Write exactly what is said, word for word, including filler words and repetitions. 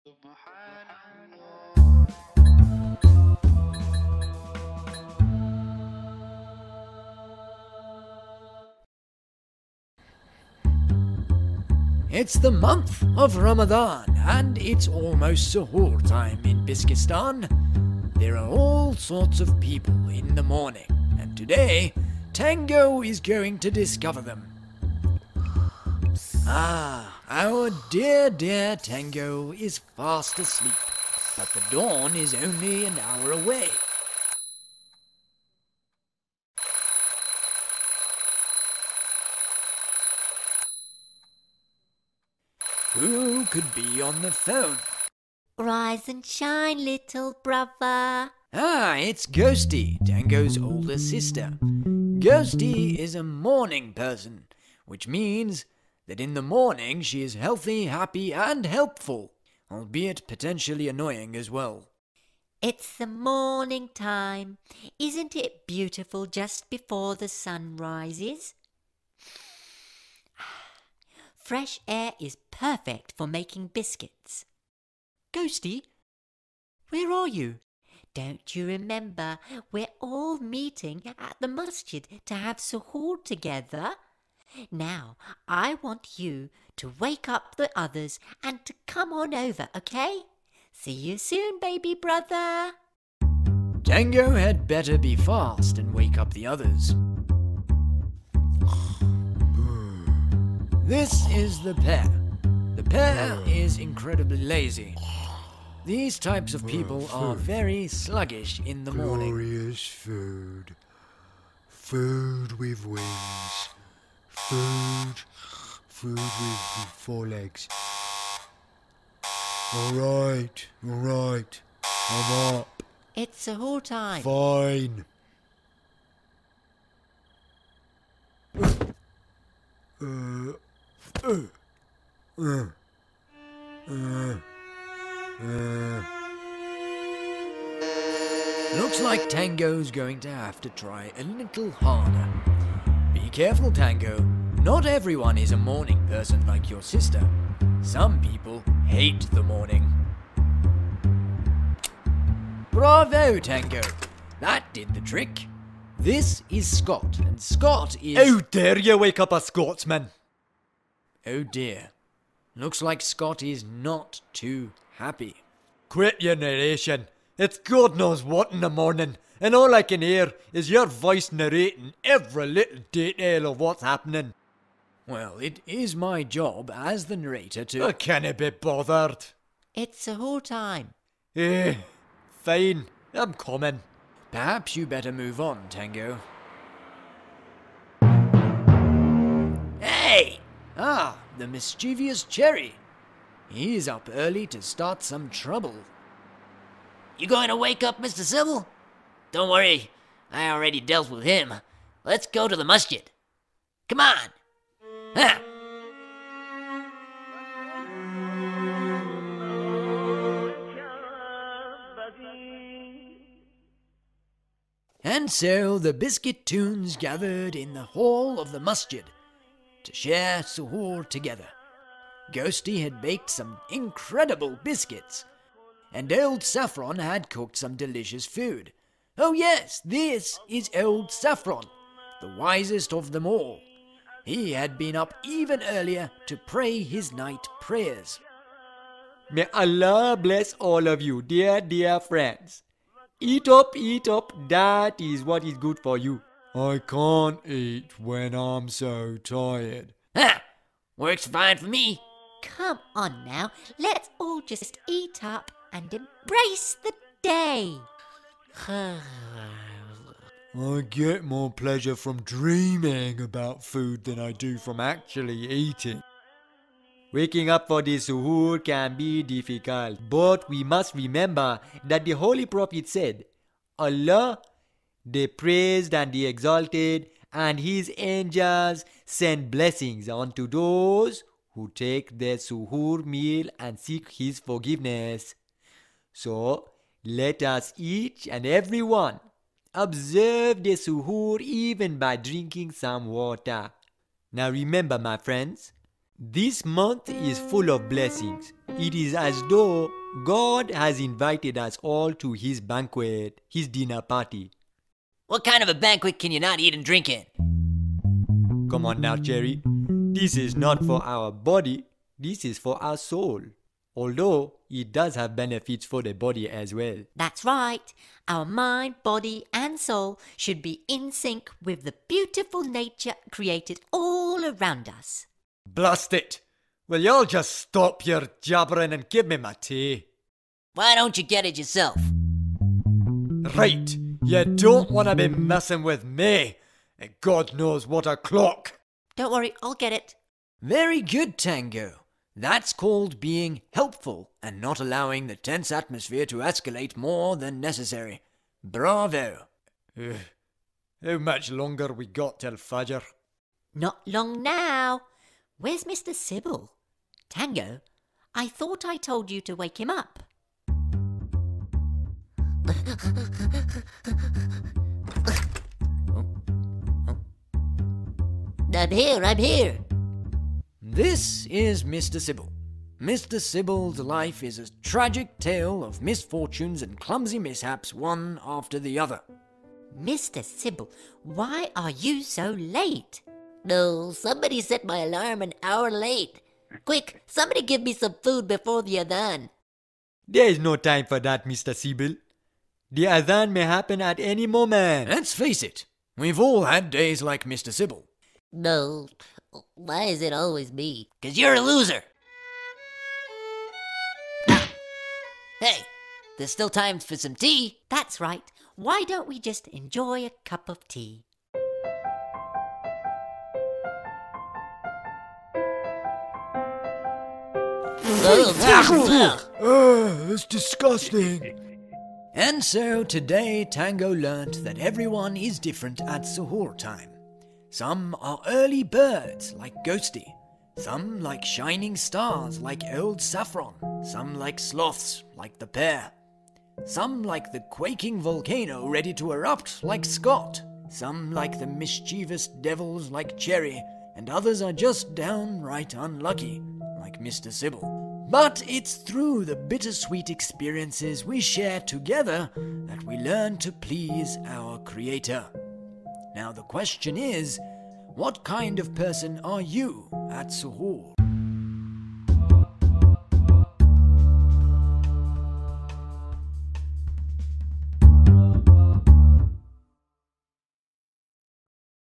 It's the month of Ramadan and it's almost suhoor time in Biskistan. There are all sorts of people in the morning, and today Tango is going to discover them. Ah, our dear, dear Tango is fast asleep, but the dawn is only an hour away. Who could be on the phone? Rise and shine, little brother. Ah, it's Ghosty, Tango's older sister. Ghosty is a morning person, which means that in the morning she is healthy, happy, and helpful, albeit potentially annoying as well. It's the morning time. Isn't it beautiful just before the sun rises? Fresh air is perfect for making biscuits. Ghosty, where are you? Don't you remember we're all meeting at the masjid to have suhoor together? Now, I want you to wake up the others and to come on over, okay? See you soon, baby brother. Tango had better be fast and wake up the others. This is the pair. The pair is incredibly lazy. These types of people are very sluggish in the morning. Glorious food. Food with wings. Food. Food with four legs. Alright, alright. I'm up. It's suhoor time. Fine. Uh, uh, uh, uh, uh. Looks like Tango's going to have to try a little harder. Be careful, Tango. Not everyone is a morning person like your sister. Some people hate the morning. Bravo, Tango. That did the trick. This is Scott, and Scott is... How dare you wake up a Scotsman? Oh dear. Looks like Scott is not too happy. Quit your narration. It's God knows what in the morning, and all I can hear is your voice narrating every little detail of what's happening. Well, it is my job as the narrator to... I can't be bothered. It's suhoor time. Eh, fine. I'm coming. Perhaps you better move on, Tango. Hey! Ah, the mischievous Cherry. He's up early to start some trouble. You going to wake up Mister Sybil? Don't worry, I already dealt with him. Let's go to the masjid. Come on! Ha! And so the Biscuit Tunes gathered in the hall of the masjid to share suhoor together. Ghosty had baked some incredible biscuits, and Old Saffron had cooked some delicious food. Oh yes, this is Old Saffron, the wisest of them all. He had been up even earlier to pray his night prayers. May Allah bless all of you, dear, dear friends. Eat up, eat up, that is what is good for you. I can't eat when I'm so tired. Ha! Works fine for me. Come on now, let's all just eat up and embrace the day. I get more pleasure from dreaming about food than I do from actually eating. Waking up for the suhoor can be difficult, but we must remember that the Holy Prophet said, Allah, the praised and the exalted, and His angels send blessings unto those who take their suhoor meal and seek His forgiveness. So, let us each and every one observe the suhoor even by drinking some water. Now remember, my friends, This month is full of blessings. It is as though God has invited us all to his banquet, his dinner party. What kind of a banquet can you not eat and drink in? Come on now, Cherry. This is not for our body, this is for our soul. Although it does have benefits for the body as well. That's right. Our mind, body, and soul should be in sync with the beautiful nature created all around us. Blast it! Will y'all just stop your jabbering and give me my tea? Why don't you get it yourself? Right, you don't want to be messing with me. God knows what o'clock. Don't worry, I'll get it. Very good, Tango. That's called being helpful and not allowing the tense atmosphere to escalate more than necessary. Bravo. Ugh. How much longer we got till Fajr? Not long now. Where's Mister Sybil? Tango, I thought I told you to wake him up. I'm here, I'm here. This is Mister Sybil. Mister Sybil's life is a tragic tale of misfortunes and clumsy mishaps, one after the other. Mister Sybil, why are you so late? No, somebody set my alarm an hour late. Quick, somebody give me some food before the adhan. There is no time for that, Mister Sybil. The adhan may happen at any moment. Let's face it, we've all had days like Mister Sybil. No, why is it always me? 'Cause you're a loser. Ah. Hey, there's still time for some tea. That's right. Why don't we just enjoy a cup of tea? Ugh, it's disgusting. And so today Tango learnt that everyone is different at suhoor time. Some are early birds like Ghosty, some like shining stars like old Saffron, some like sloths like the pair, some like the quaking volcano ready to erupt like Scott, some like the mischievous devils like Cherry, and others are just downright unlucky like Mister Sybil. But it's through the bittersweet experiences we share together that we learn to please our Creator. Now the question is, what kind of person are you at suhoor?